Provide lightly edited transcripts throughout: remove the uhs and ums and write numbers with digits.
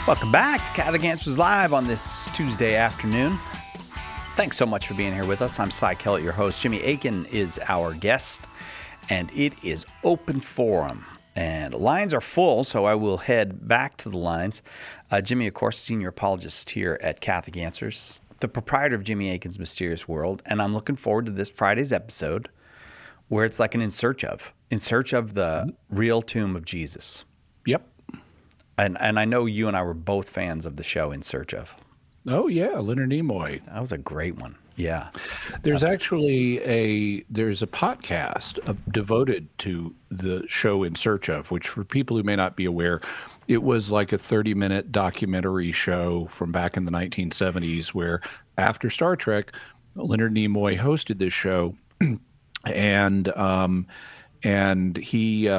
Welcome back to Catholic Answers Live on this Tuesday afternoon. Thanks so much for being here with us. I'm Cy Kellett, your host. Jimmy Akin is our guest, and it is open forum. And lines are full, so I will head back to the lines. Jimmy, of course, senior apologist here at Catholic Answers, the proprietor of Jimmy Akin's Mysterious World, and I'm looking forward to this Friday's episode where it's like an in search of the real tomb of Jesus. Yep. And I know you and I were both fans of the show In Search Of. Oh, yeah, Leonard Nimoy. That was a great one. Yeah. There's actually a podcast devoted to the show In Search Of, which for people who may not be aware, it was like a 30-minute documentary show from back in the 1970s where after Star Trek, Leonard Nimoy hosted this show, and he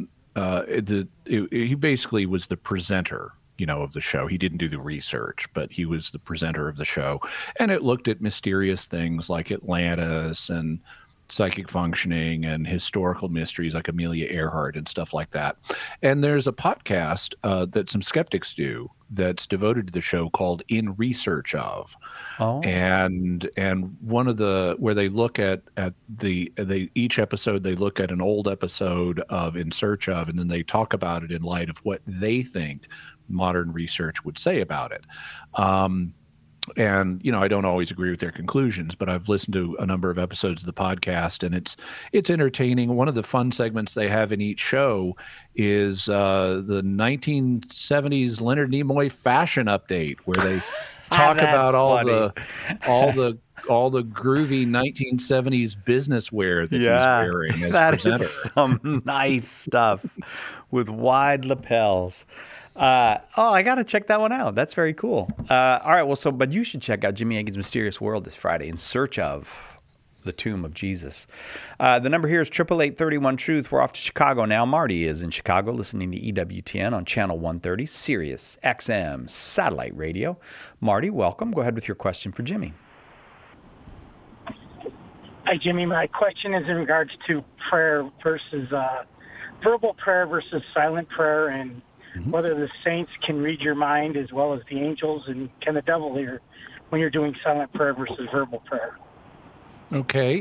he basically was the presenter, of the show. He didn't do the research, but he was the presenter of the show. And it looked at mysterious things like Atlantis and psychic functioning and historical mysteries like Amelia Earhart and stuff like that. And there's a podcast that some skeptics do that's devoted to the show called In Research Of. Oh. And one of where they look at each episode, they look at an old episode of In Search Of, and then they talk about it in light of what they think modern research would say about it. And, I don't always agree with their conclusions, but I've listened to a number of episodes of the podcast, and it's entertaining. One of the fun segments they have in each show is the 1970s Leonard Nimoy fashion update, where they talk about all the groovy 1970s business wear that he's wearing as that presenter. Is some nice stuff with wide lapels. I got to check that one out. That's very cool. All right. Well, but you should check out Jimmy Akin's Mysterious World this Friday, In Search Of the Tomb of Jesus. The number here is 888-31-TRUTH. We're off to Chicago now. Marty is in Chicago listening to EWTN on Channel 130, Sirius XM satellite radio. Marty, welcome. Go ahead with your question for Jimmy. Hi, Jimmy. My question is in regards to prayer versus verbal prayer versus silent prayer, and whether the saints can read your mind as well as the angels, and can the devil hear when you're doing silent prayer versus verbal prayer? Okay.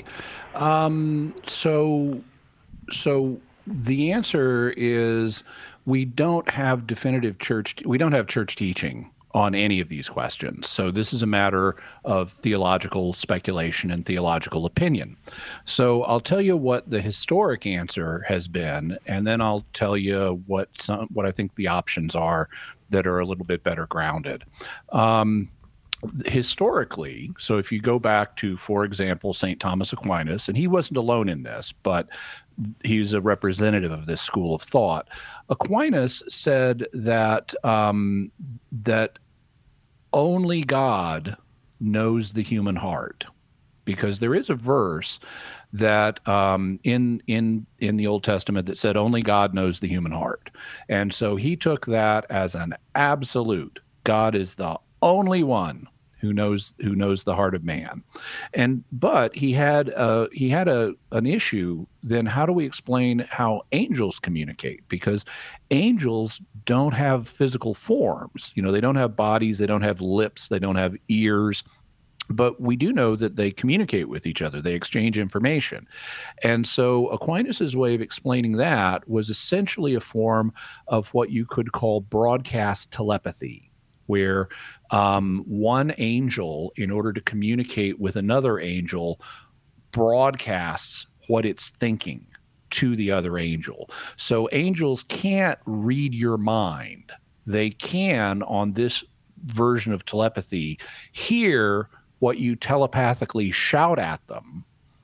So the answer is we don't have church teaching on any of these questions. So this is a matter of theological speculation and theological opinion. So I'll tell you what the historic answer has been, and then I'll tell you what I think the options are that are a little bit better grounded. Historically, so if you go back to, for example, St. Thomas Aquinas, and he wasn't alone in this, but he's a representative of this school of thought. Aquinas said that that only God knows the human heart, because there is a verse that in the Old Testament that said only God knows the human heart, and so he took that as an absolute. God is the only one who knows the heart of man, but he had an issue. Then how do we explain how angels communicate? Because angels don't have physical forms. They don't have bodies, they don't have lips, they don't have ears. But we do know that they communicate with each other. They exchange information. And so Aquinas' way of explaining that was essentially a form of what you could call broadcast telepathy, where one angel, in order to communicate with another angel, broadcasts what it's thinking to the other angel. So angels can't read your mind. They can, on this version of telepathy, hear what you telepathically shout at them,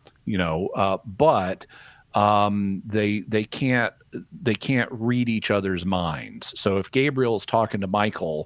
but they can't read each other's minds. So if Gabriel is talking to Michael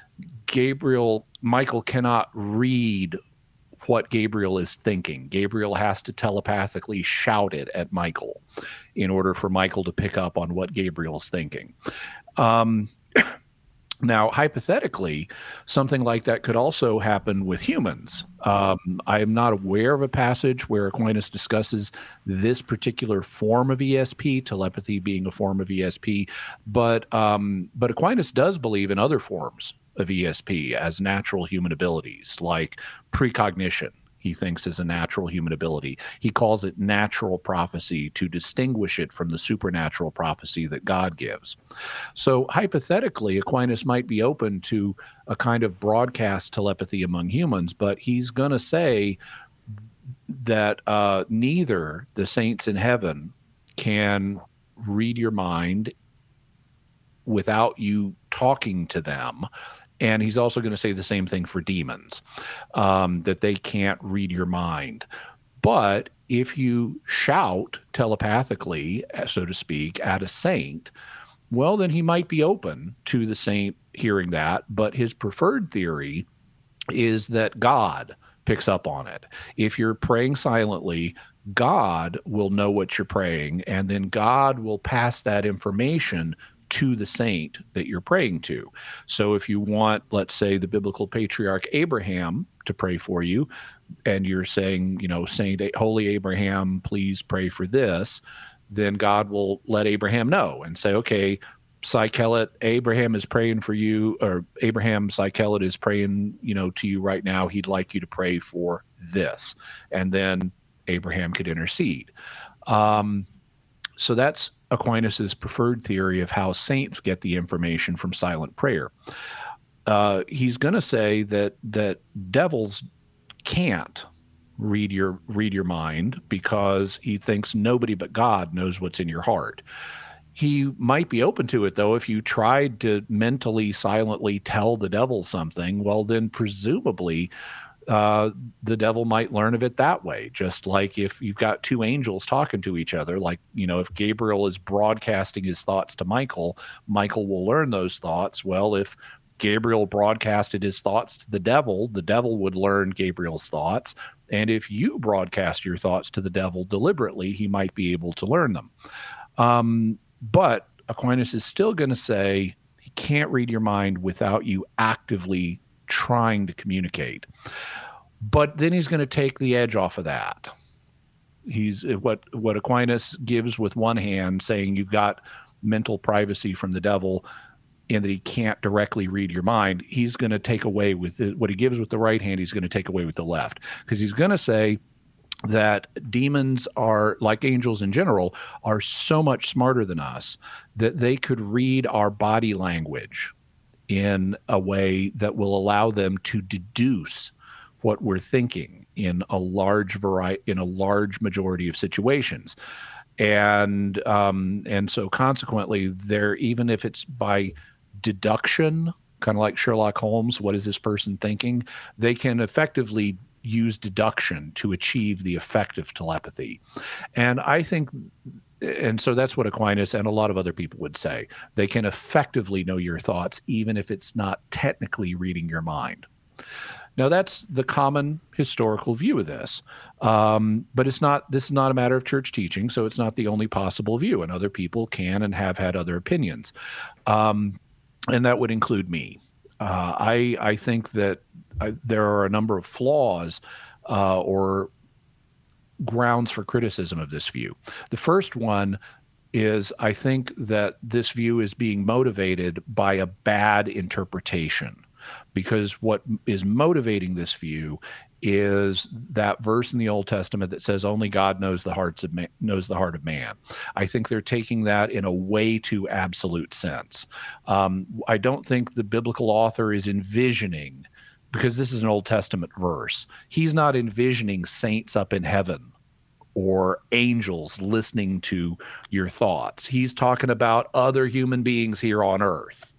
cannot read what Gabriel is thinking. Gabriel has to telepathically shout it at Michael in order for Michael to pick up on what Gabriel's thinking. Now, hypothetically, something like that could also happen with humans. I am not aware of a passage where Aquinas discusses this particular form of ESP, telepathy being a form of ESP, but Aquinas does believe in other forms of ESP as natural human abilities, like precognition. He thinks is a natural human ability. He calls it natural prophecy to distinguish it from the supernatural prophecy that God gives. So hypothetically, Aquinas might be open to a kind of broadcast telepathy among humans, but he's going to say that neither the saints in heaven can read your mind without you talking to them. And he's also going to say the same thing for demons, that they can't read your mind. But if you shout telepathically, so to speak, at a saint, well, then he might be open to the saint hearing that. But his preferred theory is that God picks up on it. If you're praying silently, God will know what you're praying, and then God will pass that information to the saint that you're praying to. So if you want, let's say, the biblical patriarch Abraham to pray for you, and you're saying, Saint Holy Abraham, please pray for this, then God will let Abraham know and say, okay, Psychelet, Abraham is praying for you, or Abraham Psychelet is praying, to you right now. He'd like you to pray for this. And then Abraham could intercede. So that's Aquinas' preferred theory of how saints get the information from silent prayer. He's going to say that devils can't read your mind because he thinks nobody but God knows what's in your heart. He might be open to it, though, if you tried to mentally, silently tell the devil something. Well, then presumably the devil might learn of it that way. Just like if you've got two angels talking to each other, like, if Gabriel is broadcasting his thoughts to Michael, Michael will learn those thoughts. Well, if Gabriel broadcasted his thoughts to the devil would learn Gabriel's thoughts. And if you broadcast your thoughts to the devil deliberately, he might be able to learn them. But Aquinas is still going to say he can't read your mind without you actively trying to communicate. But then he's going to take the edge off of that. He's what Aquinas gives with one hand, saying you've got mental privacy from the devil and that he can't directly read your mind. He's going to take away with it. What he gives with the right hand, he's going to take away with the left, because he's going to say that demons are, like angels in general, are so much smarter than us that they could read our body language in a way that will allow them to deduce what we're thinking in a large majority of situations. And so consequently, even if it's by deduction, kind of like Sherlock Holmes, what is this person thinking? They can effectively use deduction to achieve the effect of telepathy. And I think, and so that's what Aquinas and a lot of other people would say. They can effectively know your thoughts, even if it's not technically reading your mind. Now, that's the common historical view of this. But this is not a matter of church teaching, so it's not the only possible view, and other people can and have had other opinions. And that would include me. I think that there are a number of flaws or grounds for criticism of this view. The first one is I think that this view is being motivated by a bad interpretation, because what is motivating this view is that verse in the Old Testament that says only God knows the heart of man. I think they're taking that in a way too absolute sense. I don't think the biblical author is envisioning, because this is an Old Testament verse, he's not envisioning saints up in heaven or angels listening to your thoughts. He's talking about other human beings here on earth.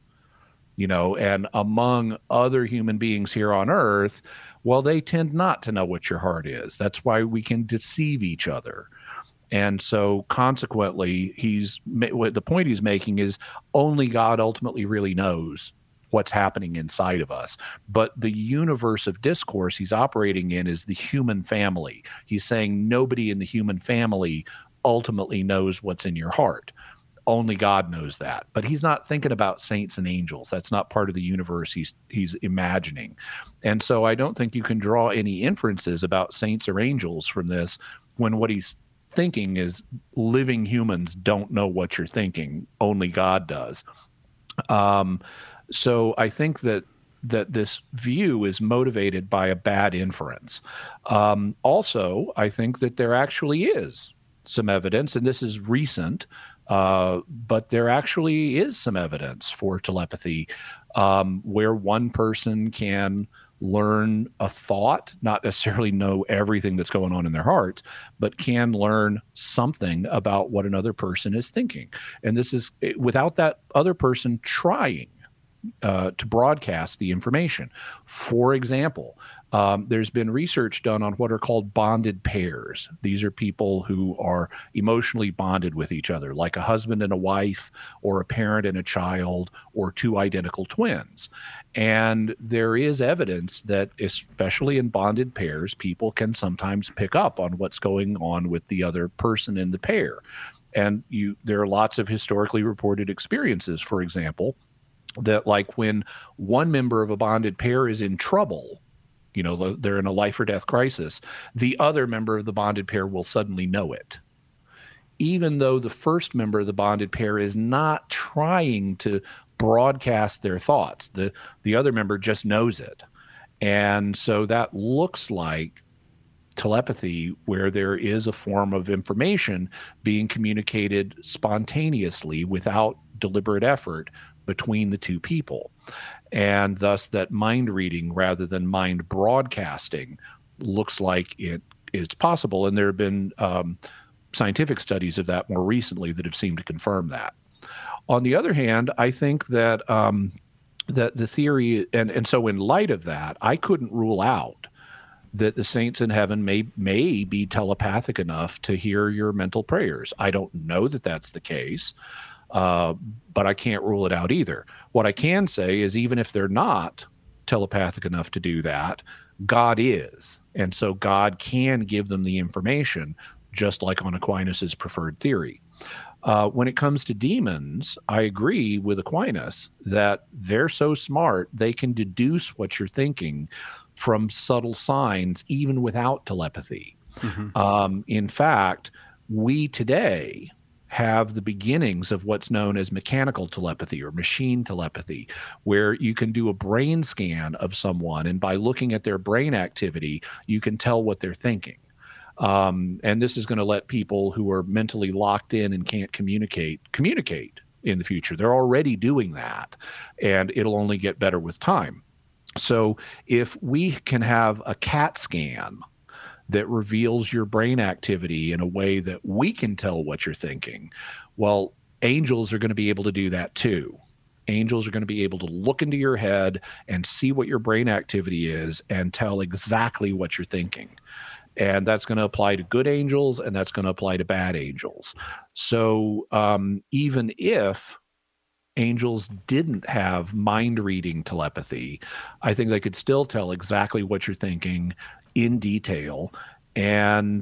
And among other human beings here on earth, well, they tend not to know what your heart is. That's why we can deceive each other. And so consequently, the point he's making is only God ultimately really knows what's happening inside of us. But the universe of discourse he's operating in is the human family. He's saying nobody in the human family ultimately knows what's in your heart. only God knows that. But he's not thinking about saints and angels. That's not part of the universe he's imagining. And so I don't think you can draw any inferences about saints or angels from this when what he's thinking is living humans don't know what you're thinking. Only God does. So I think that this view is motivated by a bad inference. Also, I think that there actually is some evidence, and this is recent, but there actually is some evidence for telepathy, where one person can learn a thought, not necessarily know everything that's going on in their hearts, but can learn something about what another person is thinking. And this is without that other person trying to broadcast the information. For example, there's been research done on what are called bonded pairs. These are people who are emotionally bonded with each other, like a husband and a wife, or a parent and a child, or two identical twins. And there is evidence that, especially in bonded pairs, people can sometimes pick up on what's going on with the other person in the pair. And there are lots of historically reported experiences, for example, that like when one member of a bonded pair is in trouble, they're in a life or death crisis, the other member of the bonded pair will suddenly know it, even though the first member of the bonded pair is not trying to broadcast their thoughts. The other member just knows it. And so that looks like telepathy, where there is a form of information being communicated spontaneously without deliberate effort between the two people. And thus that mind reading rather than mind broadcasting looks like it is possible. And there have been scientific studies of that more recently that have seemed to confirm that. On the other hand, I think that that the theory, and so in light of that, I couldn't rule out that the saints in heaven may be telepathic enough to hear your mental prayers. I don't know that that's the case. But I can't rule it out either. What I can say is, even if they're not telepathic enough to do that, God is. And so God can give them the information, just like on Aquinas' preferred theory. When it comes to demons, I agree with Aquinas that they're so smart, they can deduce what you're thinking from subtle signs, even without telepathy. Mm-hmm. In fact, we today have the beginnings of what's known as mechanical telepathy or machine telepathy, where you can do a brain scan of someone, and by looking at their brain activity, you can tell what they're thinking. And this is going to let people who are mentally locked in and can't communicate in the future. They're already doing that, and it'll only get better with time. So if we can have a CAT scan that reveals your brain activity in a way that we can tell what you're thinking, well, angels are going to be able to do that too. Angels are going to be able to look into your head and see what your brain activity is and tell exactly what you're thinking. And that's going to apply to good angels, and that's going to apply to bad angels. So even if angels didn't have mind-reading telepathy, I think they could still tell exactly what you're thinking in detail. And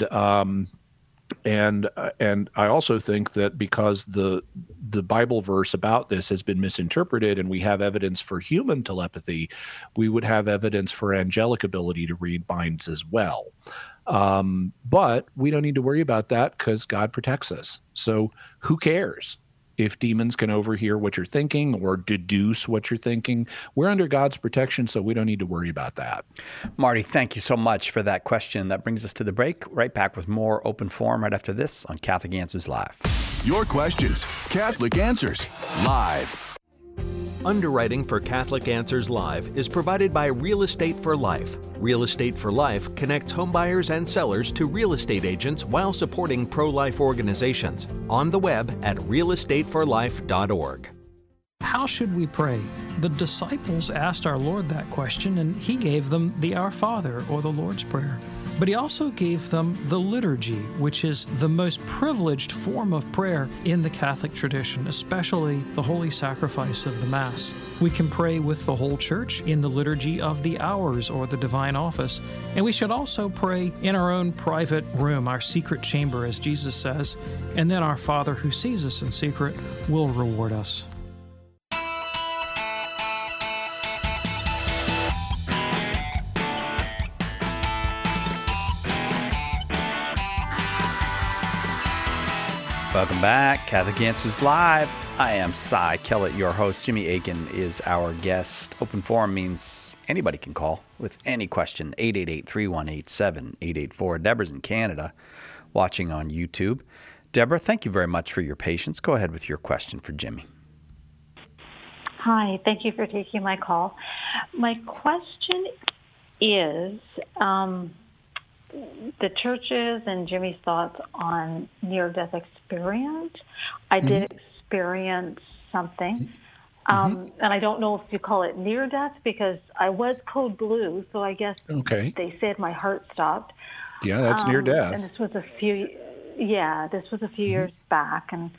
I also think that because the Bible verse about this has been misinterpreted, and we have evidence for human telepathy, we would have evidence for angelic ability to read minds as well. But we don't need to worry about that because God protects us. So who cares if demons can overhear what you're thinking or deduce what you're thinking? We're under God's protection, so we don't need to worry about that. Marty, thank you so much for that question. That brings us to the break. Right back with more Open Forum right after this on Catholic Answers Live. Your questions, Catholic Answers Live. Underwriting for Catholic Answers Live is provided by Real Estate for Life. Real Estate for Life connects homebuyers and sellers to real estate agents while supporting pro-life organizations. On the web at realestateforlife.org. How should we pray? The disciples asked our Lord that question, and he gave them the Our Father, or the Lord's Prayer. But he also gave them the liturgy, which is the most privileged form of prayer in the Catholic tradition, especially the holy sacrifice of the Mass. We can pray with the whole Church in the liturgy of the hours or the divine office, and we should also pray in our own private room, our secret chamber, as Jesus says, and then our Father who sees us in secret will reward us. Welcome back, Catholic Answers Live. I am Cy Kellett, your host. Jimmy Akin is our guest. Open forum means anybody can call with any question. 888-318-7884. Deborah's in Canada, watching on YouTube. Deborah, thank you very much for your patience. Go ahead with your question for Jimmy. Hi, thank you for taking my call. My question is, the churches and Jimmy's thoughts on near-death experience. I did experience something, and I don't know if you call it near-death because I was code blue, so I guess they said my heart stopped. Yeah, that's near-death. And this was a few years back, and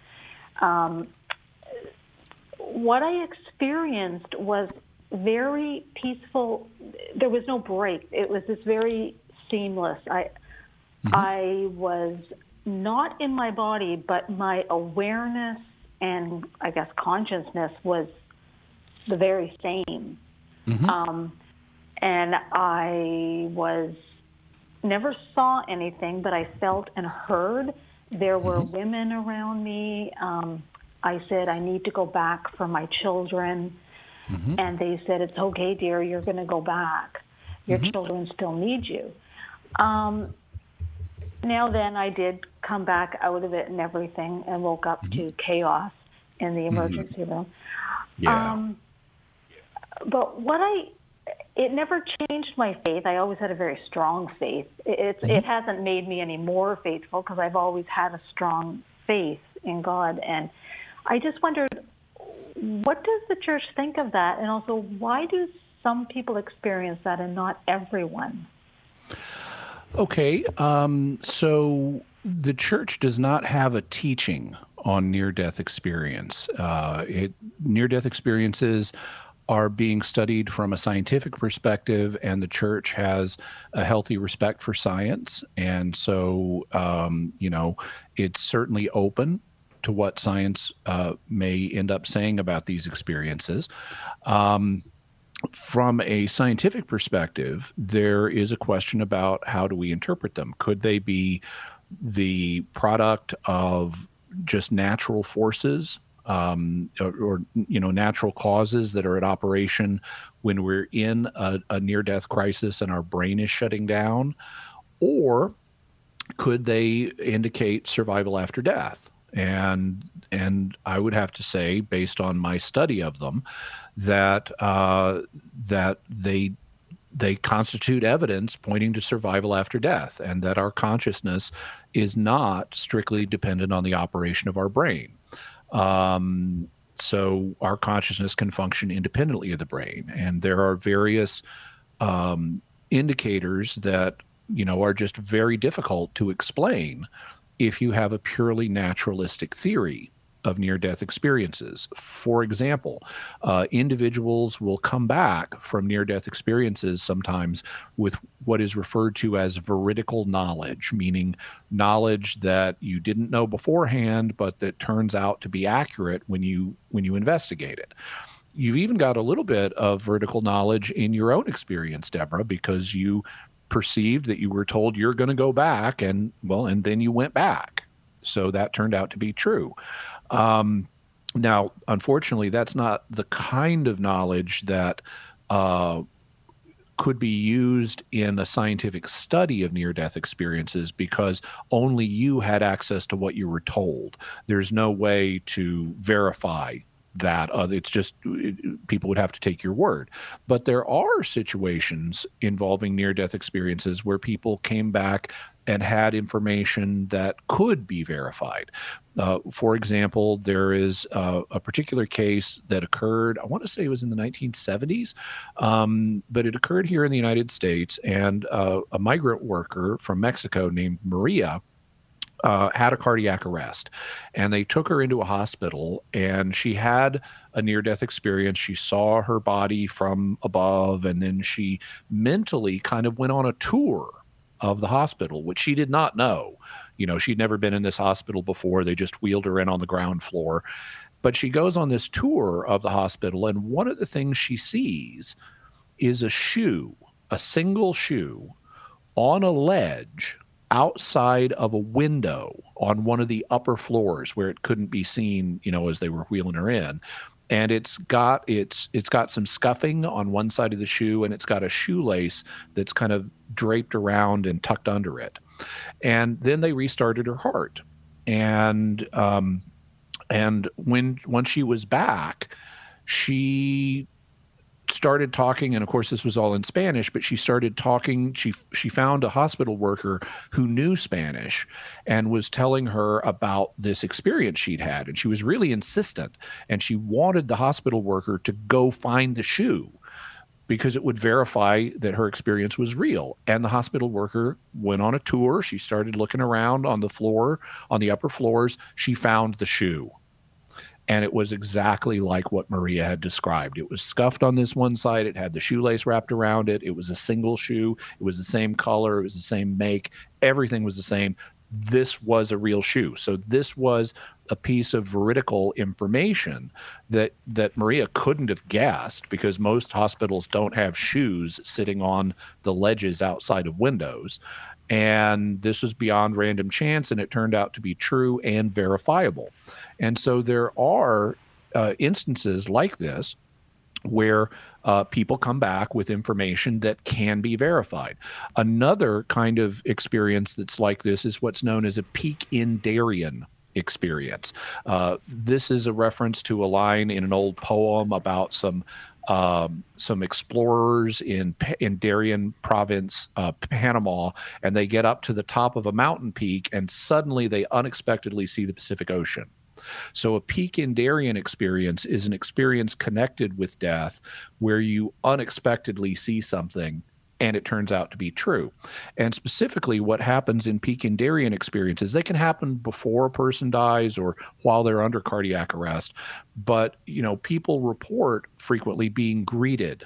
what I experienced was very peaceful. There was no break. It was this very seamless. I was not in my body, but my awareness and I guess consciousness was the very same. And I never saw anything, but I felt and heard. There were women around me. I said, I need to go back for my children. And they said, it's okay, dear, you're going to go back. Your children still need you. Now then, I did come back out of it and everything and woke up to chaos in the emergency room. But it never changed my faith. I always had a very strong faith. It hasn't made me any more faithful because I've always had a strong faith in God. And I just wondered, what does the church think of that? And also, why do some people experience that and not everyone? Okay, so the church does not have a teaching on near-death experience. Near-death experiences are being studied from a scientific perspective, and the church has a healthy respect for science. And so, it's certainly open to what science may end up saying about these experiences. From a scientific perspective, there is a question about how do we interpret them? Could they be the product of just natural forces or natural causes that are at operation when we're in a near-death crisis and our brain is shutting down? Or could they indicate survival after death? And I would have to say, based on my study of them, that they constitute evidence pointing to survival after death, and that our consciousness is not strictly dependent on the operation of our brain. So our consciousness can function independently of the brain, and there are various indicators that are just very difficult to explain if you have a purely naturalistic theory of near-death experiences. For example, individuals will come back from near-death experiences sometimes with what is referred to as veridical knowledge, meaning knowledge that you didn't know beforehand, but that turns out to be accurate when you investigate it. You've even got a little bit of veridical knowledge in your own experience, Deborah, because you perceived that you were told you're going to go back, and then you went back. So that turned out to be true. Now, unfortunately, that's not the kind of knowledge that could be used in a scientific study of near-death experiences, because only you had access to what you were told. There's no way to verify that. It's just people would have to take your word. But there are situations involving near-death experiences where people came back and had information that could be verified. For example, there is a particular case that occurred, I want to say it was in the 1970s, but it occurred here in the United States, and a migrant worker from Mexico named Maria had a cardiac arrest, and they took her into a hospital, and she had a near-death experience. She saw her body from above, and then she mentally kind of went on a tour of the hospital, which she did not know. She'd never been in this hospital before. They just wheeled her in on the ground floor. But she goes on this tour of the hospital, and one of the things she sees is a shoe, a single shoe, on a ledge outside of a window on one of the upper floors where it couldn't be seen, as they were wheeling her in. And it's got some scuffing on one side of the shoe, and it's got a shoelace that's kind of draped around and tucked under it. And then they restarted her heart. And once she was back, she started talking, and of course this was all in Spanish, but she started talking. She found a hospital worker who knew Spanish and was telling her about this experience she'd had, and she was really insistent, and she wanted the hospital worker to go find the shoe because it would verify that her experience was real. And the hospital worker went on a tour. She started looking around on the floor, on the upper floors. She found the shoe. And it was exactly like what Maria had described. It was scuffed on this one side. It had the shoelace wrapped around it. It was a single shoe. It was the same color. It was the same make. Everything was the same. This was a real shoe. So this was a piece of veridical information that Maria couldn't have guessed, because most hospitals don't have shoes sitting on the ledges outside of windows. And this was beyond random chance, and it turned out to be true and verifiable. And so there are instances like this where people come back with information that can be verified. Another kind of experience that's like this is what's known as a peak in Darien experience. This is a reference to a line in an old poem about some explorers in Darien province, Panama, and they get up to the top of a mountain peak, and suddenly they unexpectedly see the Pacific Ocean. So a peak in Darien experience is an experience connected with death where you unexpectedly see something and it turns out to be true. And specifically what happens in peak in Darien experiences, they can happen before a person dies or while they're under cardiac arrest. But, people report frequently being greeted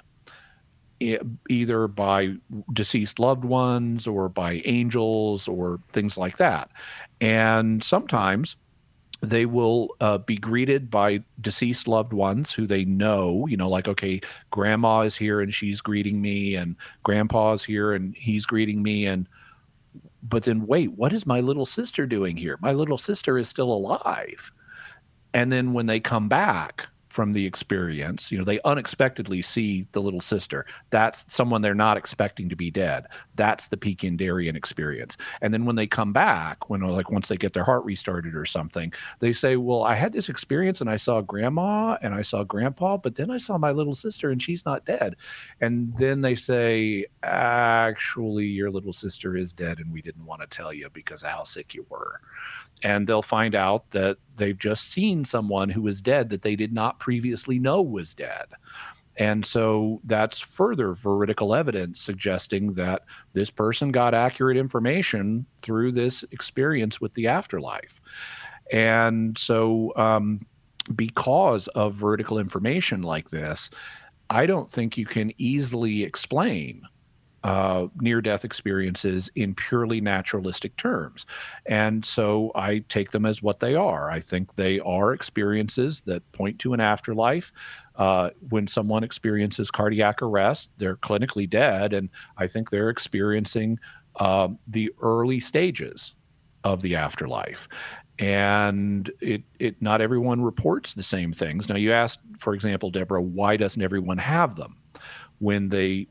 either by deceased loved ones or by angels or things like that. And sometimes they will be greeted by deceased loved ones who they know, like, okay, grandma is here and she's greeting me, and grandpa's here and he's greeting me. But then, wait, what is my little sister doing here? My little sister is still alive. And then when they come back from the experience, they unexpectedly see the little sister. That's someone they're not expecting to be dead. That's the peak in Darien experience. And then when they come back, once they get their heart restarted or something, they say, well, I had this experience and I saw grandma and I saw grandpa, but then I saw my little sister and she's not dead. And then they say, actually, your little sister is dead and we didn't want to tell you because of how sick you were. And they'll find out that they've just seen someone who was dead that they did not previously know was dead. And so that's further veridical evidence suggesting that this person got accurate information through this experience with the afterlife. And so because of veridical information like this, I don't think you can easily explain near-death experiences in purely naturalistic terms. And so I take them as what they are. I think they are experiences that point to an afterlife. When someone experiences cardiac arrest, they're clinically dead, and I think they're experiencing the early stages of the afterlife. And it not everyone reports the same things. Now, you asked, for example, Deborah, why doesn't everyone have them when they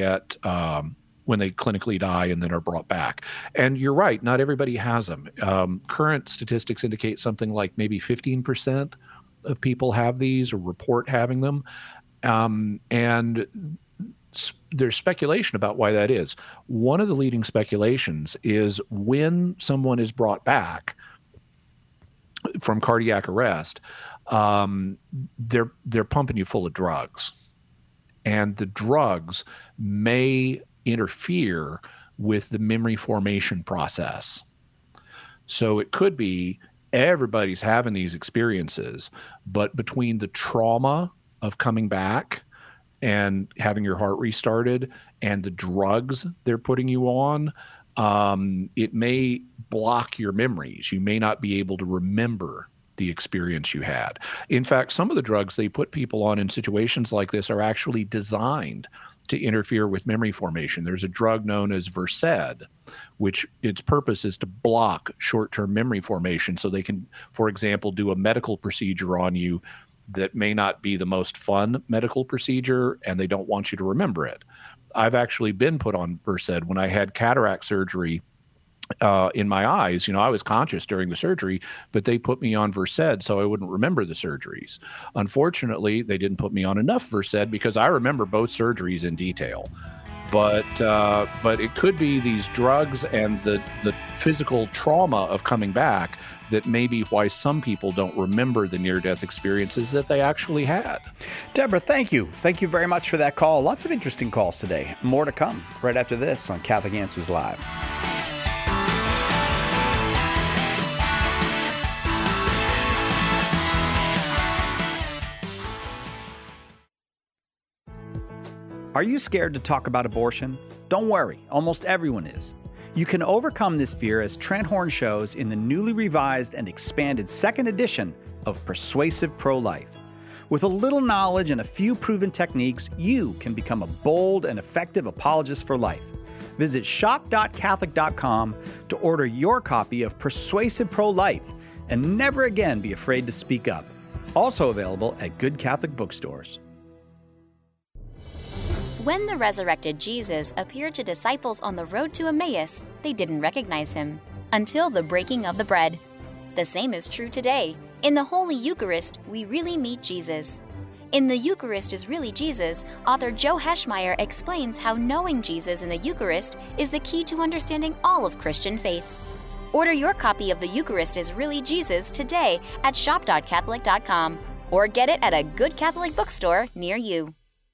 clinically die and then are brought back? And you're right, not everybody has them. Current statistics indicate something like maybe 15% of people have these or report having them. And there's speculation about why that is. One of the leading speculations is when someone is brought back from cardiac arrest, they're pumping you full of drugs. And the drugs may interfere with the memory formation process. So it could be everybody's having these experiences, but between the trauma of coming back and having your heart restarted and the drugs they're putting you on, it may block your memories. You may not be able to remember the experience you had. In fact, some of the drugs they put people on in situations like this are actually designed to interfere with memory formation. There's a drug known as Versed, which its purpose is to block short-term memory formation so they can, for example, do a medical procedure on you that may not be the most fun medical procedure, and they don't want you to remember it. I've actually been put on Versed when I had cataract surgery in my eyes. I was conscious during the surgery, but they put me on Versed so I wouldn't remember the surgeries. Unfortunately, they didn't put me on enough Versed because I remember both surgeries in detail. But it could be these drugs and the physical trauma of coming back that may be why some people don't remember the near-death experiences that they actually had. Deborah, thank you. Thank you very much for that call. Lots of interesting calls today. More to come right after this on Catholic Answers Live. Are you scared to talk about abortion? Don't worry, almost everyone is. You can overcome this fear, as Trent Horn shows in the newly revised and expanded second edition of Persuasive Pro-Life. With a little knowledge and a few proven techniques, you can become a bold and effective apologist for life. Visit shop.catholic.com to order your copy of Persuasive Pro-Life and never again be afraid to speak up. Also available at good Catholic bookstores. When the resurrected Jesus appeared to disciples on the road to Emmaus, they didn't recognize him until the breaking of the bread. The same is true today. In the Holy Eucharist, we really meet Jesus. In The Eucharist is Really Jesus, author Joe Heschmeyer explains how knowing Jesus in the Eucharist is the key to understanding all of Christian faith. Order your copy of The Eucharist is Really Jesus today at shop.catholic.com or get it at a good Catholic bookstore near you.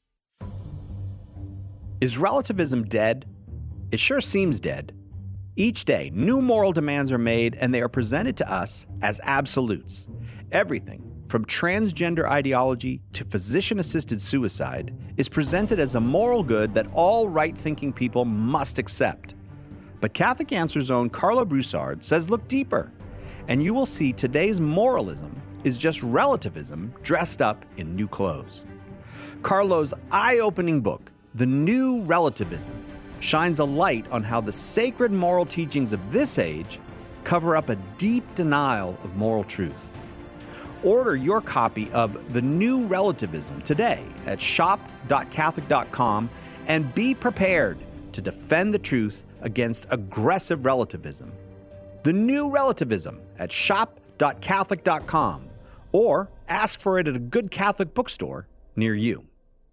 Is relativism dead? It sure seems dead. Each day, new moral demands are made, and they are presented to us as absolutes. Everything, from transgender ideology to physician-assisted suicide, is presented as a moral good that all right-thinking people must accept. But Catholic Answers' own Carlo Broussard says look deeper, and you will see today's moralism is just relativism dressed up in new clothes. Carlo's eye-opening book, The New Relativism, shines a light on how the sacred moral teachings of this age cover up a deep denial of moral truth. Order your copy of The New Relativism today at shop.catholic.com and be prepared to defend the truth against aggressive relativism. The New Relativism at shop.catholic.com or ask for it at a good Catholic bookstore near you.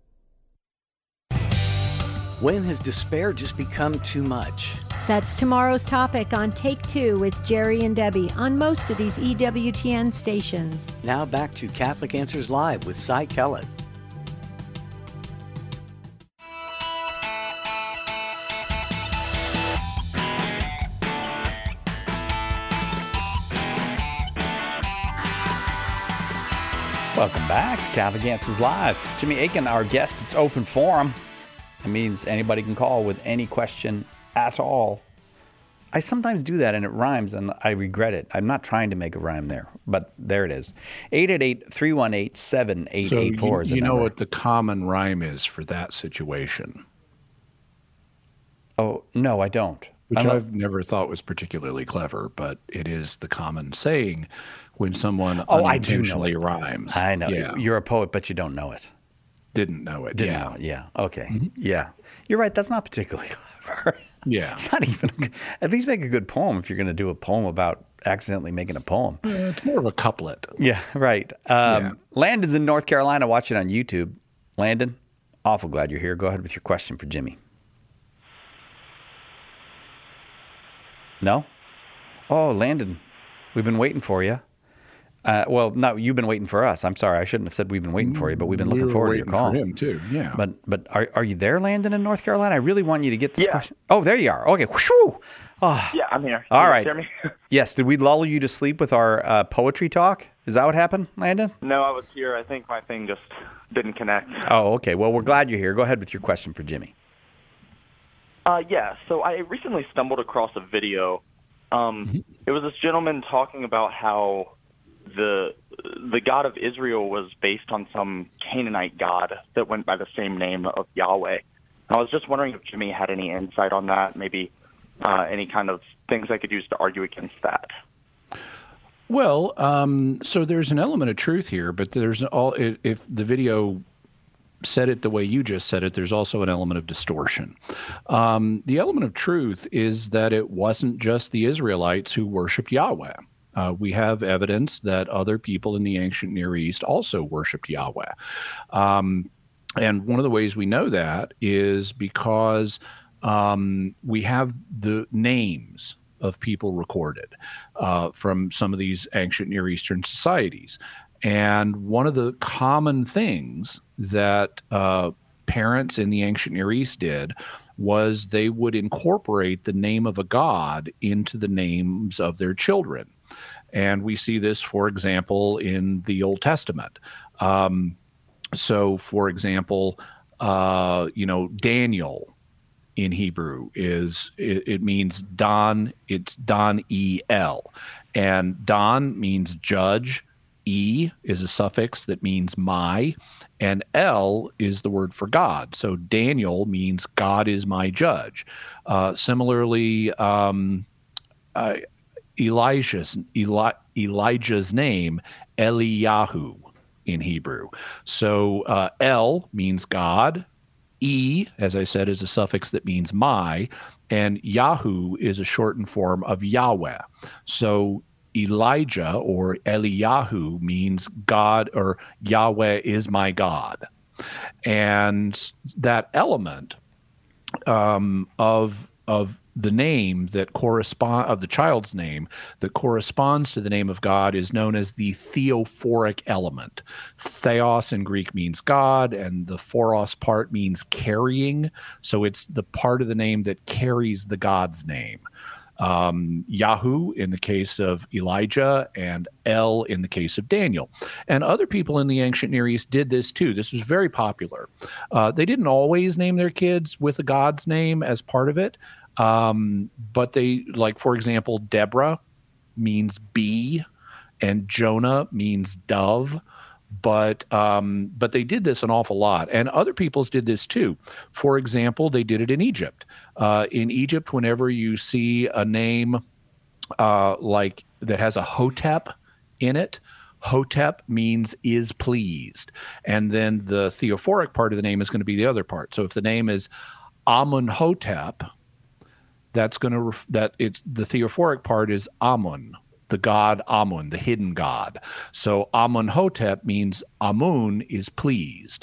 When has despair just become too much? That's tomorrow's topic on Take Two with Jerry and Debbie on most of these EWTN stations. Now back to Catholic Answers Live with Cy Kellett. Welcome back to Catholic Answers Live. Jimmy Akin, our guest. It's open forum. It means anybody can call with any question at all. I sometimes do that and it rhymes and I regret it. I'm not trying to make a rhyme there, but there it is. 888-318-7884 is the you know number. what the common rhyme is for that situation? Oh, no, I don't. Which I've never thought was particularly clever, but it is the common saying when someone unintentionally rhymes. I know. Yeah. You're a poet, but you don't know it. Didn't know it. Didn't know it. Yeah. Okay. Mm-hmm. Yeah. You're right. That's not particularly clever. Yeah. It's not even, at least make a good poem if you're going to do a poem about accidentally making a poem. It's more of a couplet. Yeah, right. Landon's in North Carolina watching on YouTube. Landon, awful glad you're here. Go ahead with your question for Jimmy. No? Oh, Landon, we've been waiting for you. Well, no, you've been waiting for us. I'm sorry, I shouldn't have said we've been waiting for you, but we've been looking forward to your call. For him too, yeah. But are you there, Landon, in North Carolina? I really want you to get this question. Oh, there you are. Okay. Whoosh-oo. Oh. Yeah, I'm here. All right. Hear me? Yes. Did we lull you to sleep with our poetry talk? Is that what happened, Landon? No, I was here. I think my thing just didn't connect. Oh, okay. Well, we're glad you're here. Go ahead with your question for Jimmy. Yeah. So I recently stumbled across a video. It was this gentleman talking about how the God of Israel was based on some Canaanite god that went by the same name of Yahweh. And I was just wondering if Jimmy had any insight on that, maybe any kind of things I could use to argue against that. Well, so there's an element of truth here, but if the video said it the way you just said it, there's also an element of distortion. The element of truth is that it wasn't just the Israelites who worshiped Yahweh. We have evidence that other people in the ancient Near East also worshiped Yahweh. And one of the ways we know that is because we have the names of people recorded from some of these ancient Near Eastern societies. And one of the common things that parents in the ancient Near East did was they would incorporate the name of a god into the names of their children. And we see this, for example, in the Old Testament. So, for example, Daniel in Hebrew it means Don. It's Don-E-L. And Don means judge. E is a suffix that means my, and L is the word for God. So Daniel means God is my judge. Similarly, Elijah's name, Eliyahu in Hebrew. So L means God. E, as I said, is a suffix that means my, and Yahu is a shortened form of Yahweh. So Elijah or Eliyahu means God, or Yahweh is my God. And that element of the name that of the child's name that corresponds to the name of God is known as the theophoric element. Theos in Greek means God, and the phoros part means carrying. So it's the part of the name that carries the God's name. Yahu in the case of Elijah, and El in the case of Daniel. And other people in the ancient Near East did this too. This was very popular. They didn't always name their kids with a god's name as part of it, but they, like, for example, Deborah means bee, and Jonah means dove. But they did this an awful lot, and other peoples did this too. For example, they did it in Egypt. In Egypt, whenever you see a name like that has a Hotep in it, Hotep means is pleased, and then the theophoric part of the name is going to be the other part. So if the name is Amun-hotep, that's going to the theophoric part is Amun. The god Amun, the hidden god. So Amun-hotep means Amun is pleased.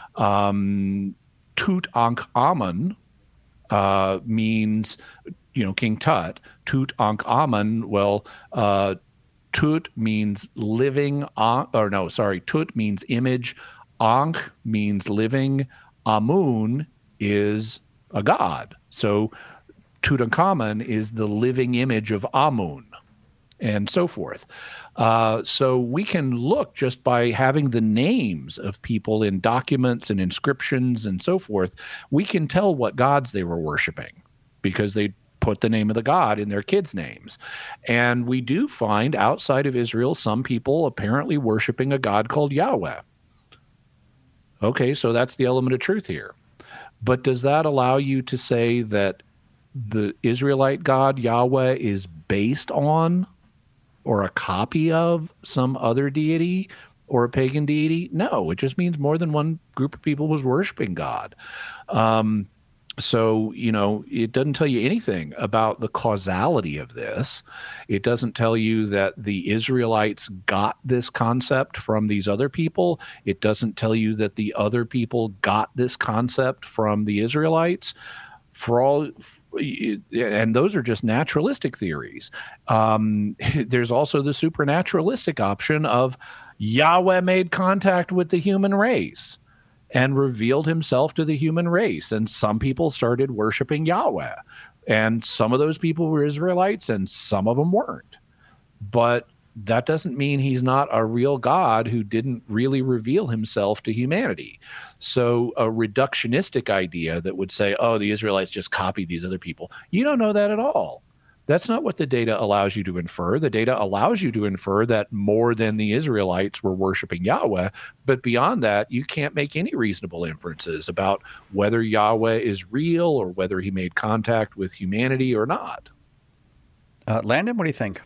Tutankhamun means, King Tut. Tutankhamun, well, Tut means living, Tut means image. Ankh means living. Amun is a god. So Tutankhamun is the living image of Amun, and so forth. So we can look just by having the names of people in documents and inscriptions and so forth, we can tell what gods they were worshiping because they put the name of the god in their kids' names. And we do find outside of Israel some people apparently worshiping a god called Yahweh. Okay, so that's the element of truth here. But does that allow you to say that the Israelite god Yahweh is based on or a copy of some other deity or a pagan deity? No, it just means more than one group of people was worshiping God. So, it doesn't tell you anything about the causality of this. It doesn't tell you that the Israelites got this concept from these other people. It doesn't tell you that the other people got this concept from the Israelites. And those are just naturalistic theories. There's also the supernaturalistic option of Yahweh made contact with the human race and revealed himself to the human race. And some people started worshiping Yahweh. And some of those people were Israelites and some of them weren't. But that doesn't mean he's not a real God who didn't really reveal himself to humanity. So a reductionistic idea that would say, oh, the Israelites just copied these other people, you don't know that at all. That's not what the data allows you to infer. The data allows you to infer that more than the Israelites were worshiping Yahweh. But beyond that, you can't make any reasonable inferences about whether Yahweh is real or whether he made contact with humanity or not. Landon, what do you think?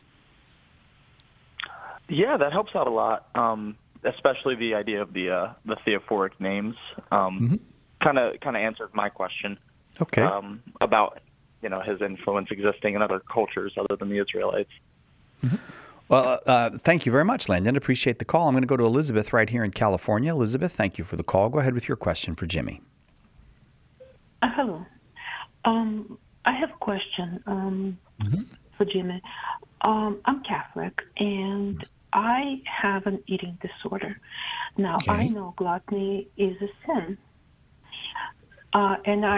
Yeah, that helps out a lot, especially the idea of the theophoric names. Kind of answered my question. Okay. About his influence existing in other cultures other than the Israelites. Mm-hmm. Well, thank you very much, Landon. Appreciate the call. I'm going to go to Elizabeth right here in California. Elizabeth, thank you for the call. Go ahead with your question for Jimmy. Hello. I have a question for Jimmy. I'm Catholic, and I have an eating disorder. Now, okay. I know gluttony is a sin, and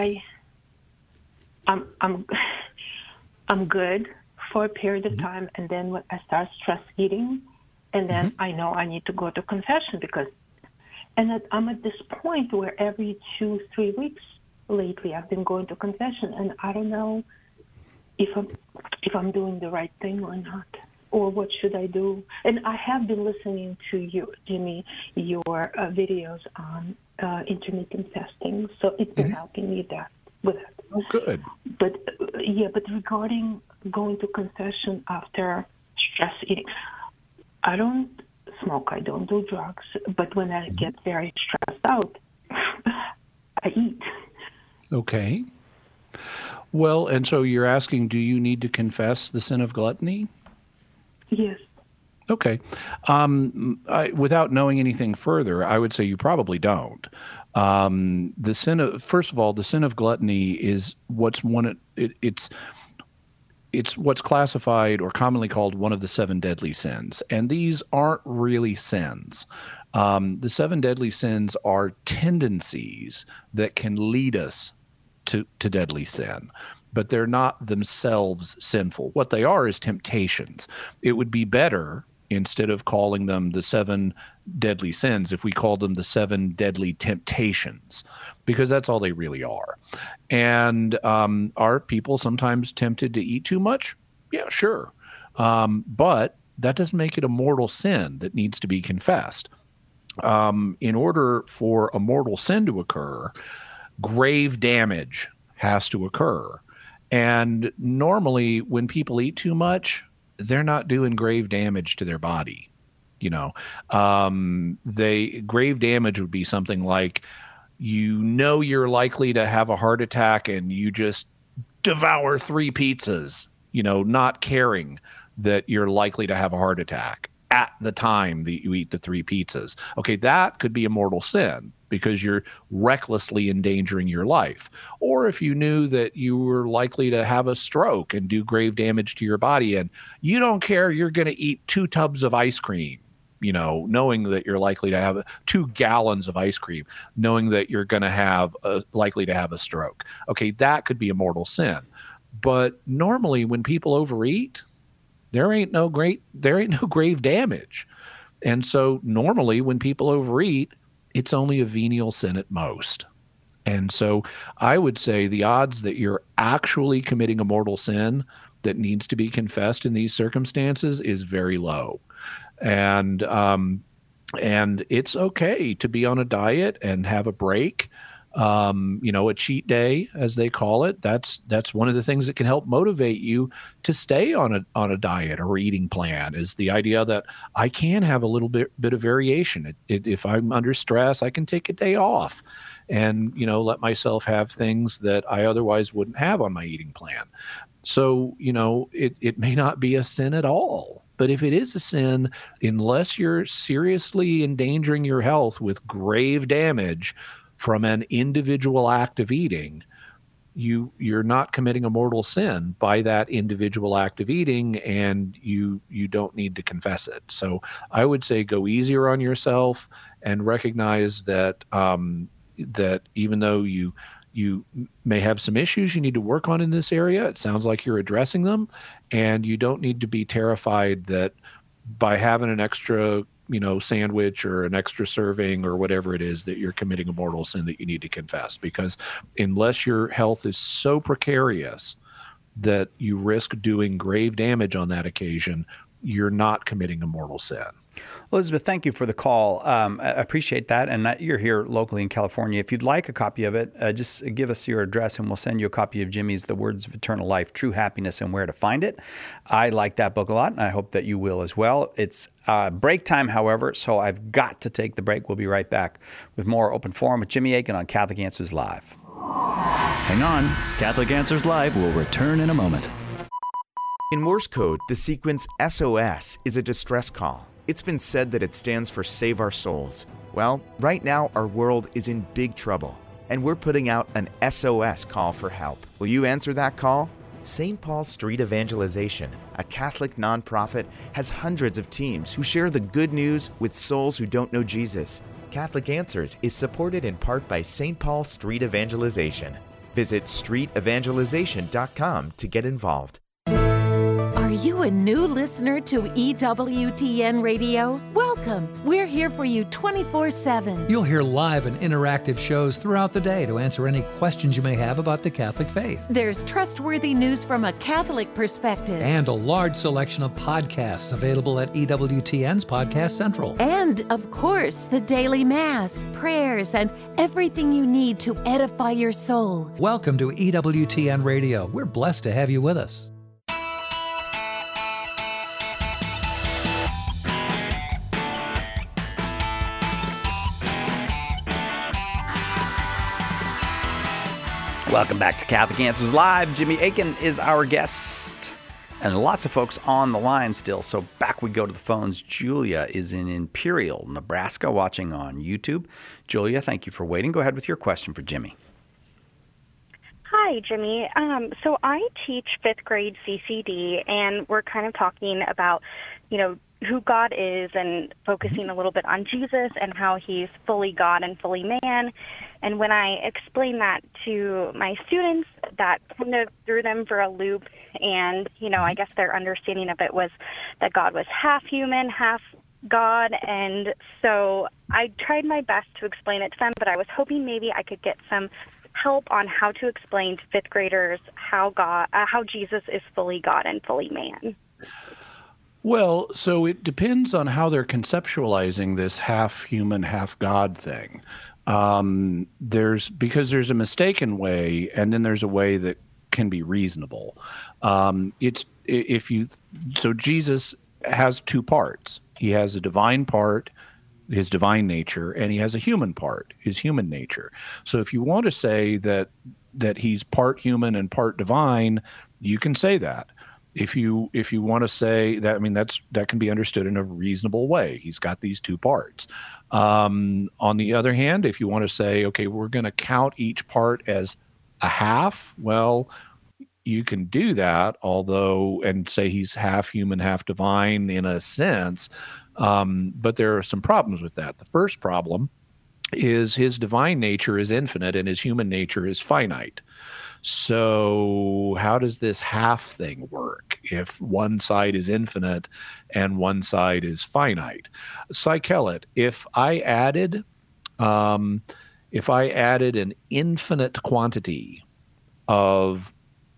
I'm good for a period of time, and then when I start stress eating, and then I know I need to go to confession I'm at this point where every 2-3 weeks lately I've been going to confession, and I don't know if I'm doing the right thing or not, or what should I do. And I have been listening to you, Jimmy, your videos on intermittent fasting, so it's been helping me with that. Oh, good. But regarding going to confession after stress eating, I don't smoke, I don't do drugs, but when I get very stressed out, I eat. Okay. Well, and so you're asking, do you need to confess the sin of gluttony? Yes. Okay. Without knowing anything further, I would say you probably don't. First of all, the sin of gluttony is it's what's classified or commonly called one of the 7 deadly sins. And these aren't really sins. The 7 deadly sins are tendencies that can lead us to deadly sin, but they're not themselves sinful. What they are is temptations. It would be better, instead of calling them the 7 deadly sins, if we called them the 7 deadly temptations, because that's all they really are. And are people sometimes tempted to eat too much? Yeah, sure. But that doesn't make it a mortal sin that needs to be confessed. In order for a mortal sin to occur, grave damage has to occur. And normally when people eat too much, they're not doing grave damage to their body. Grave damage would be something like, you're likely to have a heart attack and you just devour 3 pizzas, not caring that you're likely to have a heart attack at the time that you eat the 3 pizzas. Okay, that could be a mortal sin because you're recklessly endangering your life. Or if you knew that you were likely to have a stroke and do grave damage to your body and you don't care, you're going to eat 2 tubs of ice cream, knowing that you're likely to have 2 gallons of ice cream, knowing that you're going to likely to have a stroke. Okay, that could be a mortal sin. But normally when people overeat, there ain't no grave damage. And so normally when people overeat, it's only a venial sin at most. And so I would say the odds that you're actually committing a mortal sin that needs to be confessed in these circumstances is very low. And it's okay to be on a diet and have a break. A cheat day, as they call it. That's one of the things that can help motivate you to stay on a diet or eating plan, is the idea that I can have a little bit of variation. If I'm under stress, I can take a day off. and, let myself have things that I otherwise wouldn't have on my eating plan. So, it may not be a sin at all. But if it is a sin, unless you're seriously endangering your health with grave damage from an individual act of eating, you're not committing a mortal sin by that individual act of eating, and you don't need to confess it. So I would say go easier on yourself and recognize that that even though you may have some issues you need to work on in this area, it sounds like you're addressing them, and you don't need to be terrified that by having an extra sandwich or an extra serving or whatever it is that you're committing a mortal sin that you need to confess, because unless your health is so precarious that you risk doing grave damage on that occasion, you're not committing a mortal sin. Elizabeth, thank you for the call. I appreciate that. And you're here locally in California. If you'd like a copy of it, just give us your address and we'll send you a copy of Jimmy's The Words of Eternal Life, True Happiness and Where to Find It. I like that book a lot, and I hope that you will as well. It's break time, however, so I've got to take the break. We'll be right back with more Open Forum with Jimmy Akin on Catholic Answers Live. Hang on. Catholic Answers Live will return in a moment. In Morse code, the sequence SOS is a distress call. It's been said that it stands for Save Our Souls. Well, right now our world is in big trouble, and we're putting out an SOS call for help. Will you answer that call? St. Paul Street Evangelization, a Catholic nonprofit, has hundreds of teams who share the good news with souls who don't know Jesus. Catholic Answers is supported in part by St. Paul Street Evangelization. Visit streetevangelization.com to get involved. Are you a new listener to EWTN Radio? Welcome. We're here for you 24/7. You'll hear live and interactive shows throughout the day to answer any questions you may have about the Catholic faith. There's trustworthy news from a Catholic perspective. And a large selection of podcasts available at EWTN's Podcast Central. And, of course, the daily Mass, prayers, and everything you need to edify your soul. Welcome to EWTN Radio. We're blessed to have you with us. Welcome back to Catholic Answers Live. Jimmy Akin is our guest, and lots of folks on the line still. So back we go to the phones. Julia is in Imperial, Nebraska, watching on YouTube. Julia, thank you for waiting. Go ahead with your question for Jimmy. Hi, Jimmy. So I teach fifth grade CCD, and we're kind of talking about, who God is and focusing a little bit on Jesus and how he's fully God and fully man. And when I explain that to my students, that kind of threw them for a loop. And, I guess their understanding of it was that God was half human, half God. And so I tried my best to explain it to them, but I was hoping maybe I could get some help on how to explain to fifth graders how Jesus is fully God and fully man. Well, so it depends on how they're conceptualizing this half human, half God thing. Because there's a mistaken way, and then there's a way that can be reasonable. So Jesus has two parts. He has a divine part, his divine nature, and he has a human part, his human nature. So if you want to say that he's part human and part divine, you can say that. If you want to say that, that can be understood in a reasonable way. He's got these two parts. On the other hand, if you want to say, okay, we're going to count each part as a half, well, you can do that, and say he's half human, half divine in a sense. But there are some problems with that. The first problem is his divine nature is infinite and his human nature is finite. So how does this half thing work if one side is infinite and one side is finite? Psychelet, if I added an infinite quantity of,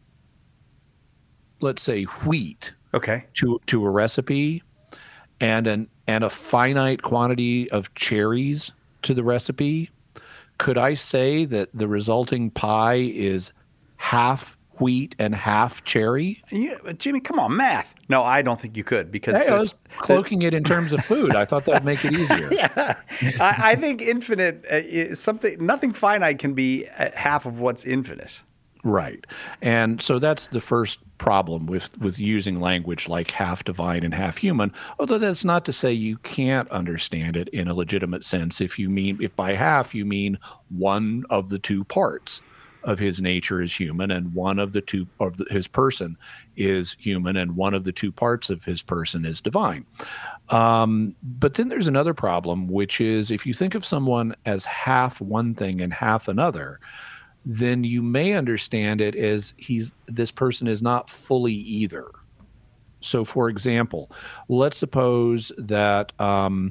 let's say, wheat, to a recipe, and a finite quantity of cherries to the recipe, could I say that the resulting pie is half wheat and half cherry? Jimmy, come on, math. No, I don't think you could because I was cloaking it in terms of food. I thought that'd make it easier. Yeah, I think infinite is something. Nothing finite can be half of what's infinite. Right. And so that's the first problem with using language like half divine and half human, although that's not to say you can't understand it in a legitimate sense if by half you mean one of the two parts of his nature is human and one of the two of his person is human and one of the two parts of his person is divine. But then there's another problem, which is if you think of someone as half one thing and half another, then you may understand it as this person is not fully either. So, for example, let's take Mr.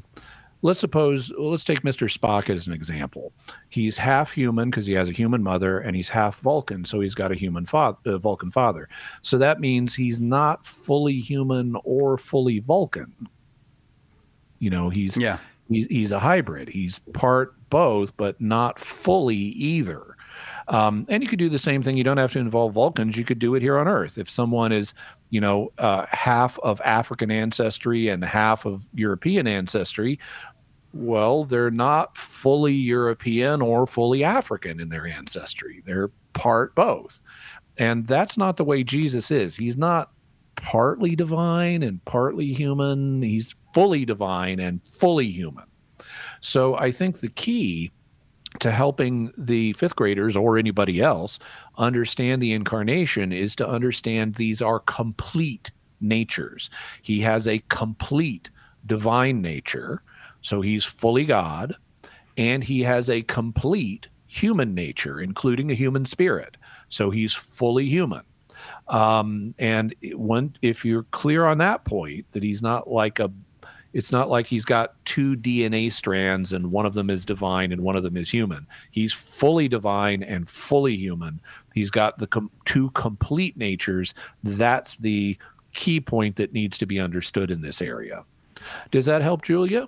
Spock as an example. He's half human because he has a human mother, and he's half Vulcan, so he's got a human Vulcan father. So that means he's not fully human or fully Vulcan. He's a hybrid. He's part both, but not fully either. And you could do the same thing. You don't have to involve Vulcans. You could do it here on Earth. If someone is, half of African ancestry and half of European ancestry, well, they're not fully European or fully African in their ancestry. They're part both. And that's not the way Jesus is. He's not partly divine and partly human. He's fully divine and fully human. So I think the key to helping the fifth graders or anybody else understand the incarnation is to understand these are complete natures. He has a complete divine nature, so he's fully God, and he has a complete human nature, including a human spirit, so he's fully human. And if you're clear on that point, that he's not like it's not like he's got two DNA strands and one of them is divine and one of them is human. He's fully divine and fully human. He's got the two complete natures. That's the key point that needs to be understood in this area. Does that help, Julia?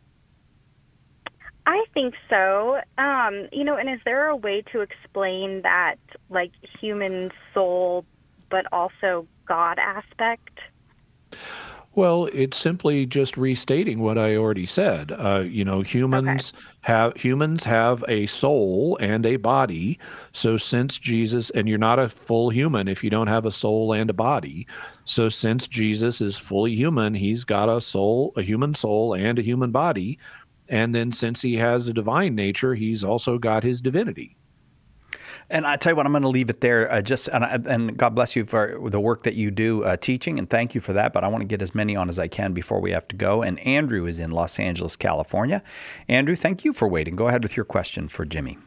I think so. And is there a way to explain that, like, human soul, but also God aspect? Well, it's simply just restating what I already said. Humans have a soul and a body. So since Jesus, and you're not a full human if you don't have a soul and a body. So since Jesus is fully human, he's got a human soul and a human body. And then since he has a divine nature, he's also got his divinity. And I tell you what, I'm going to leave it there. And God bless you for the work that you do teaching, and thank you for that. But I want to get as many on as I can before we have to go. And Andrew is in Los Angeles, California. Andrew, thank you for waiting. Go ahead with your question for Jimmy.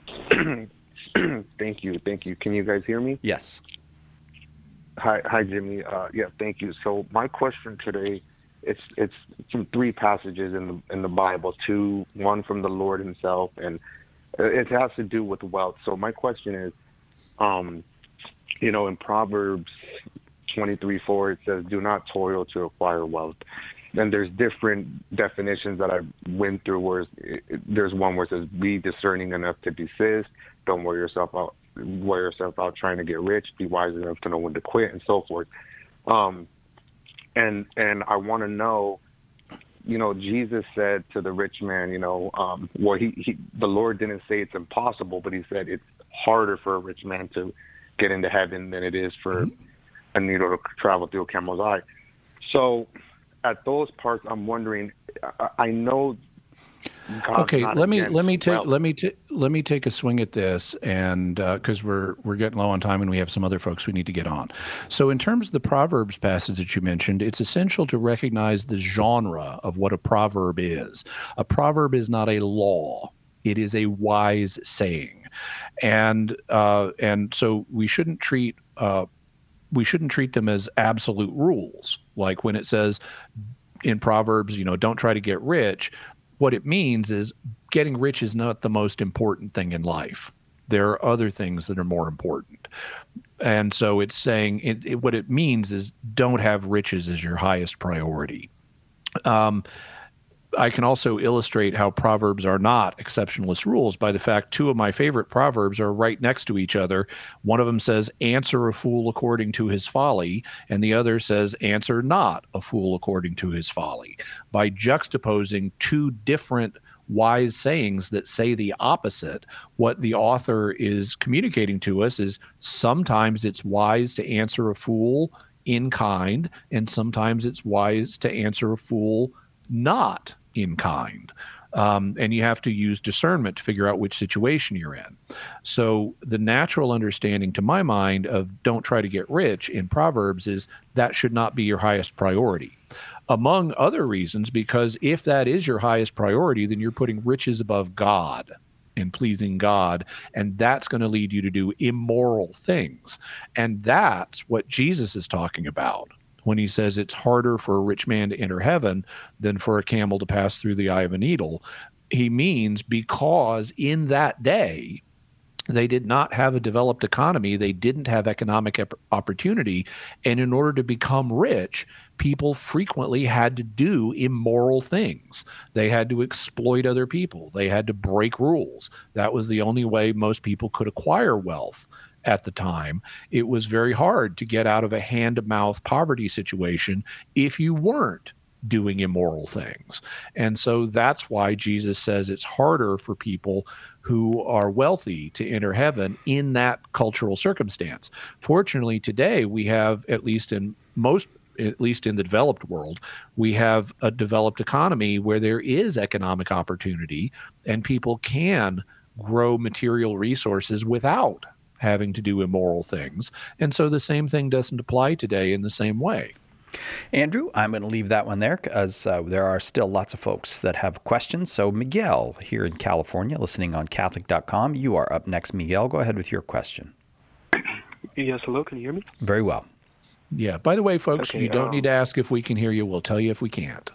Thank you. Can you guys hear me? Yes. Hi, Jimmy. Thank you. So my question today, it's from three passages in the Bible. One from the Lord Himself, and it has to do with wealth. So my question is, in Proverbs 23:4, it says, "Do not toil to acquire wealth." Then there's different definitions that I went through. Where there's one where it says, "Be discerning enough to desist. Don't wear yourself out trying to get rich. Be wise enough to know when to quit," and so forth. And I want to know. Jesus said to the rich man, the Lord didn't say it's impossible, but he said it's harder for a rich man to get into heaven than it is for a needle to travel through a camel's eye. So at those parts, I'm wondering, I know God's okay, not let me take a swing at this, and because we're getting low on time and we have some other folks we need to get on. So in terms of the Proverbs passage that you mentioned, it's essential to recognize the genre of what a proverb is. A proverb is not a law; it is a wise saying, and so we shouldn't treat them as absolute rules. Like when it says in Proverbs, don't try to get rich. What it means is getting rich is not the most important thing in life. There are other things that are more important. And so it's saying what it means is don't have riches as your highest priority. I can also illustrate how Proverbs are not exceptionalist rules by the fact 2 of my favorite Proverbs are right next to each other. One of them says, answer a fool according to his folly, and the other says, answer not a fool according to his folly. By juxtaposing 2 different wise sayings that say the opposite, what the author is communicating to us is sometimes it's wise to answer a fool in kind, and sometimes it's wise to answer a fool not in kind. And you have to use discernment to figure out which situation you're in. So the natural understanding, to my mind, of don't try to get rich in Proverbs is that should not be your highest priority. Among other reasons, because if that is your highest priority, then you're putting riches above God and pleasing God, and that's going to lead you to do immoral things. And that's what Jesus is talking about when he says it's harder for a rich man to enter heaven than for a camel to pass through the eye of a needle. He means because in that day, they did not have a developed economy. They didn't have economic opportunity. And in order to become rich, people frequently had to do immoral things. They had to exploit other people. They had to break rules. That was the only way most people could acquire wealth at the time. It was very hard to get out of a hand-to-mouth poverty situation if you weren't doing immoral things. And so that's why Jesus says it's harder for people who are wealthy to enter heaven in that cultural circumstance. Fortunately, today we have, at least in the developed world, we have a developed economy where there is economic opportunity and people can grow material resources without having to do immoral things. And so the same thing doesn't apply today in the same way. Andrew, I'm going to leave that one there because there are still lots of folks that have questions. So Miguel here in California, listening on Catholic.com. You are up next, Miguel. Go ahead with your question. Yes, hello. Can you hear me? Very well. Yeah. By the way, folks, you don't need to ask if we can hear you. We'll tell you if we can't.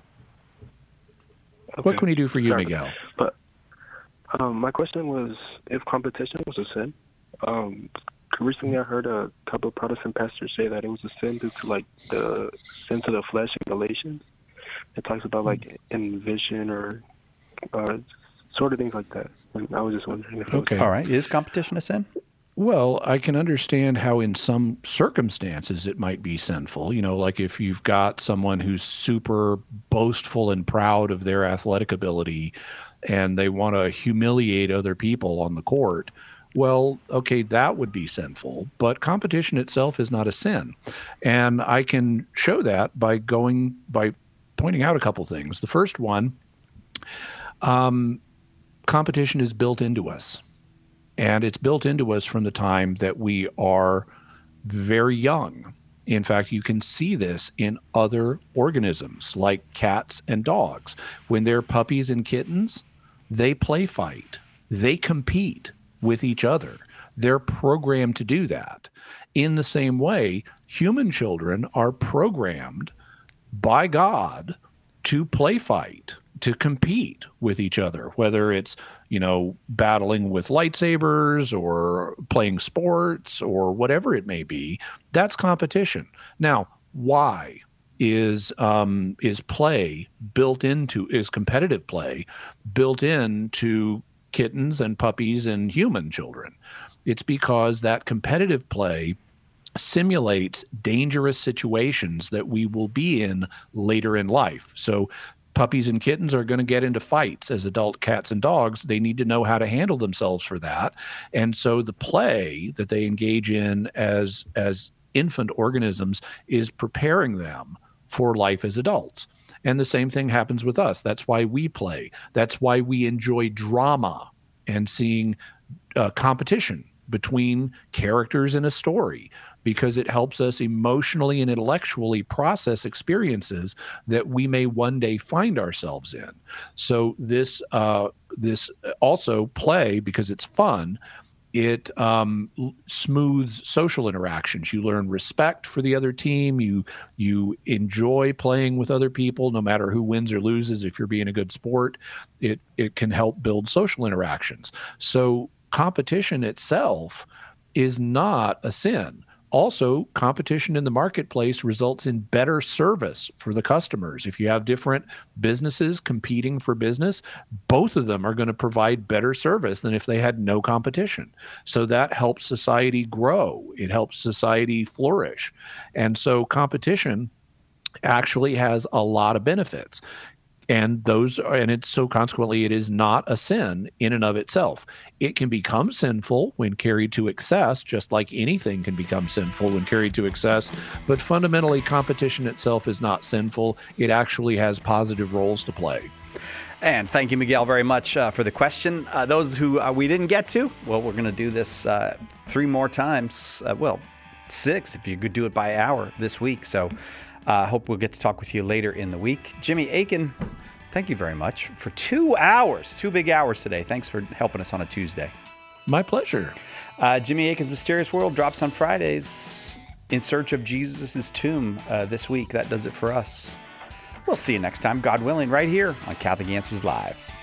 Okay. What can we do for you, Miguel? But my question was if competition was a sin. Recently, I heard a couple of Protestant pastors say that it was a sin due to like the sins of the flesh in Galatians. It talks about like envision or sort of things like that. And I was just wondering if okay. All right. Is competition a sin? Well, I can understand how in some circumstances it might be sinful. You know, like if you've got someone who's super boastful and proud of their athletic ability and they want to humiliate other people on the court. Well, okay, that would be sinful, but competition itself is not a sin. And I can show that by pointing out a couple things. The first one, competition is built into us. And it's built into us from the time that we are very young. In fact, you can see this in other organisms like cats and dogs. When they're puppies and kittens, they play fight. They compete with each other. They're programmed to do that. In the same way, human children are programmed by God to play fight, to compete with each other, whether it's, battling with lightsabers or playing sports or whatever it may be. That's competition. Now, why is competitive play built into kittens and puppies and human children? It's because that competitive play simulates dangerous situations that we will be in later in life. So puppies and kittens are going to get into fights as adult cats and dogs. They need to know how to handle themselves for that. And so the play that they engage in as infant organisms is preparing them for life as adults. And the same thing happens with us. That's why we play. That's why we enjoy drama and seeing competition between characters in a story, because it helps us emotionally and intellectually process experiences that we may one day find ourselves in. So this also play, because it's fun, it smooths social interactions. You learn respect for the other team. You enjoy playing with other people, no matter who wins or loses. If you're being a good sport, it can help build social interactions. So competition itself is not a sin. Also, competition in the marketplace results in better service for the customers. If you have different businesses competing for business, both of them are going to provide better service than if they had no competition. So that helps society grow. It helps society flourish. And so competition actually has a lot of benefits. And so consequently, it is not a sin in and of itself. It can become sinful when carried to excess, just like anything can become sinful when carried to excess. But fundamentally, competition itself is not sinful. It actually has positive roles to play. And thank you, Miguel, very much for the question. Those who we didn't get to, well, we're going to do this 3 more times. 6 if you could do it by hour this week. So I hope we'll get to talk with you later in the week. Jimmy Akin, thank you very much for 2 hours, 2 big hours today. Thanks for helping us on a Tuesday. My pleasure. Jimmy Akin's Mysterious World drops on Fridays in search of Jesus' tomb this week. That does it for us. We'll see you next time, God willing, right here on Catholic Answers Live.